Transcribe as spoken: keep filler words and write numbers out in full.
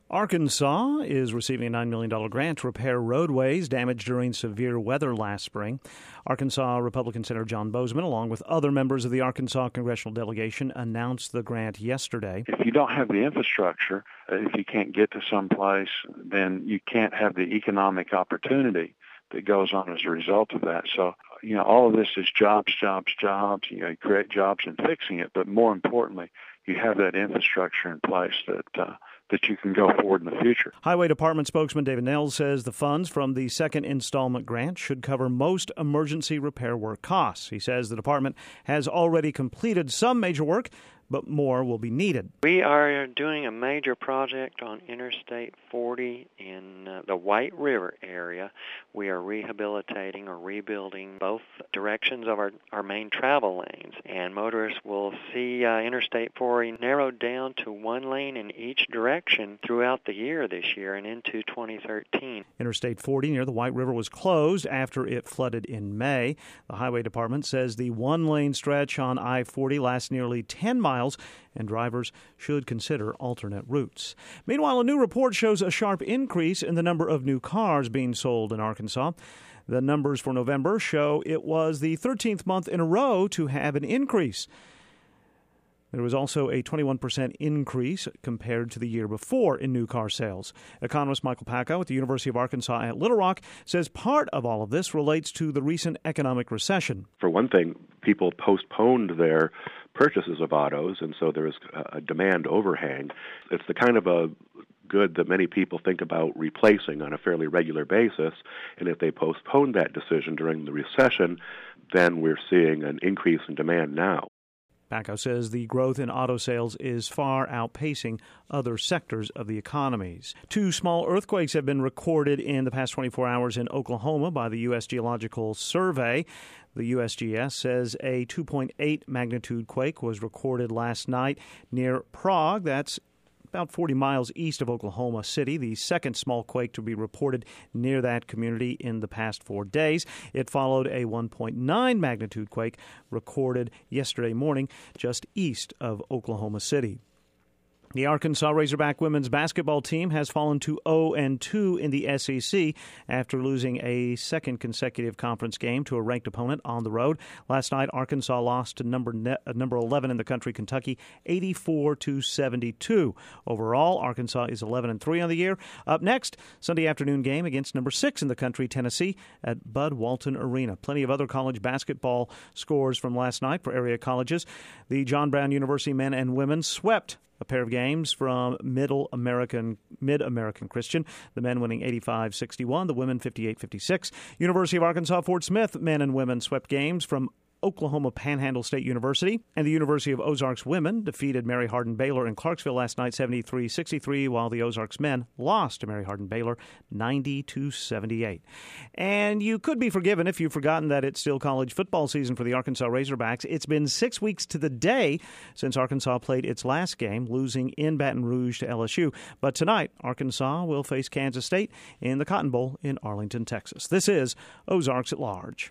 Arkansas is receiving a nine million dollars grant to repair roadways damaged during severe weather last spring. Arkansas Republican Senator John Bozeman, along with other members of the Arkansas congressional delegation, announced the grant yesterday. If you don't have the infrastructure, if you can't get to some place, then you can't have the economic opportunity that goes on as a result of that. So, you know, all of this is jobs, jobs, jobs. You know, you create jobs in fixing it, but more importantly, you have that infrastructure in place that uh, that you can go forward in the future. Highway Department spokesman David Nels says the funds from the second installment grant should cover most emergency repair work costs. He says the department has already completed some major work, but more will be needed. We are doing a major project on Interstate forty in uh, the White River area. We are rehabilitating or rebuilding both directions of our, our main travel lanes, and motorists will see uh, Interstate forty narrowed down to one lane in each direction throughout the year this year and into twenty thirteen. Interstate forty near the White River was closed after it flooded in May. The Highway Department says the one-lane stretch on I forty lasts nearly ten miles, and drivers should consider alternate routes. Meanwhile, a new report shows a sharp increase in the number of new cars being sold in Arkansas. The numbers for November show it was the thirteenth month in a row to have an increase. There was also a twenty-one percent increase compared to the year before in new car sales. Economist Michael Packow at the University of Arkansas at Little Rock says part of all of this relates to the recent economic recession. For one thing, people postponed their purchases of autos, and so there is a demand overhang. It's the kind of a good that many people think about replacing on a fairly regular basis, and if they postpone that decision during the recession, then we're seeing an increase in demand now. Packow says the growth in auto sales is far outpacing other sectors of the economies. Two small earthquakes have been recorded in the past twenty-four hours in Oklahoma by the U S Geological Survey. The U S G S says a two point eight magnitude quake was recorded last night near Prague. That's about forty miles east of Oklahoma City, the second small quake to be reported near that community in the past four days. It followed a one point nine magnitude quake recorded yesterday morning just east of Oklahoma City. The Arkansas Razorback women's basketball team has fallen to oh and two in the S E C after losing a second consecutive conference game to a ranked opponent on the road. Last night, Arkansas lost to number ne- number eleven in the country, Kentucky, eighty-four to seventy-two. Overall, Arkansas is eleven and three on the year. Up next, Sunday afternoon game against number six in the country, Tennessee, at Bud Walton Arena. Plenty of other college basketball scores from last night for area colleges. The John Brown University men and women swept a pair of games from Middle American, Mid-American Christian, the men winning eighty-five sixty-one, the women fifty-eight fifty-six. University of Arkansas Fort Smith men and women swept games from Oklahoma Panhandle State University, and the University of Ozarks women defeated Mary Hardin Baylor in Clarksville last night seventy-three sixty-three, while the Ozarks men lost to Mary Hardin Baylor ninety to seventy-eight. And you could be forgiven if you've forgotten that it's still college football season for the Arkansas Razorbacks. It's been six weeks to the day since Arkansas played its last game, losing in Baton Rouge to L S U. But tonight, Arkansas will face Kansas State in the Cotton Bowl in Arlington, Texas. This is Ozarks at Large.